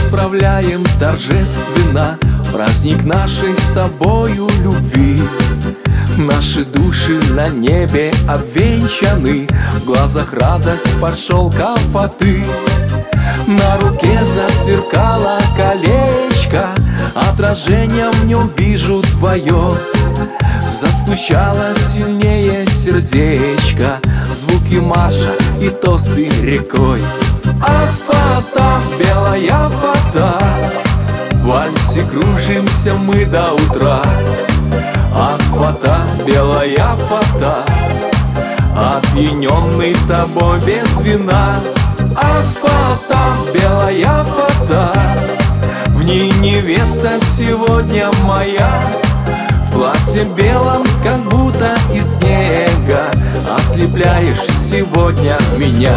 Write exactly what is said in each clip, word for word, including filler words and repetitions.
справляем торжественно праздник нашей с тобою любви. Наши души на небе обвенчаны, в глазах радость под шелком фаты. На руке засверкало колечко, отражением в нем вижу твое. Застучало сильнее сердечко, звуки марша и тосты рекой. Ах, фата, белая фата, в вальсе кружимся мы до утра. Ах, фата, белая фата, опьяненный тобой без вина. Ах, фата, белая фата, в ней невеста сегодня моя. В платье белом, как будто из снега, ослепляешь сегодня меня.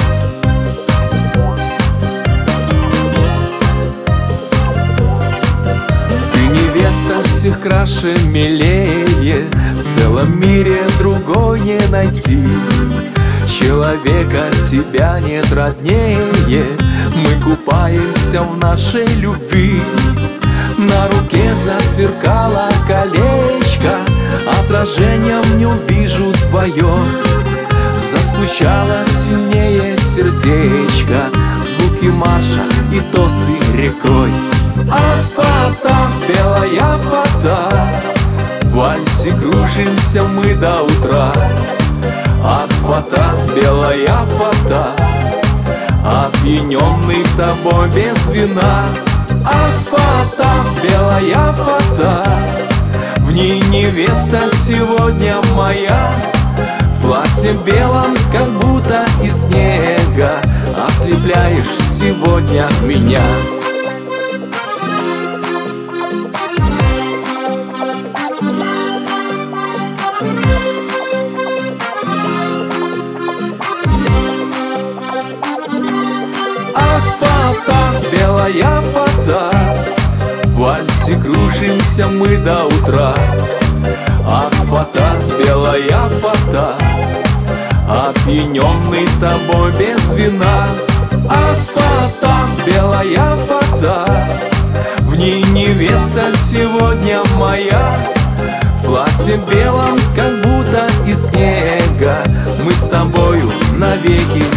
Ты невеста всех краше, милее, в целом мире другой не найти. Человека тебя нет роднее, мы купаемся в нашей любви. На руке засверкало колечко, отражением в нем вижу твое. Застучало сильнее сердечко, звуки марша и тосты рекой. Ах, фата, белая фата, в вальсе кружимся мы до утра. Ах, фата, белая фата, опьяненный тобой без вина. Ах, фата, белая фата, в ней невеста сегодня моя. В платье белом, как будто из снега, ослепляешь сегодня меня. Ах, фата, белая фата, в вальсе кружимся мы до утра. Ах, фата, белая фата, опьяненный тобой без вина. Ах, фата, белая фата, в ней невеста сегодня моя. В платье белом, как будто из снега, мы с тобою навеки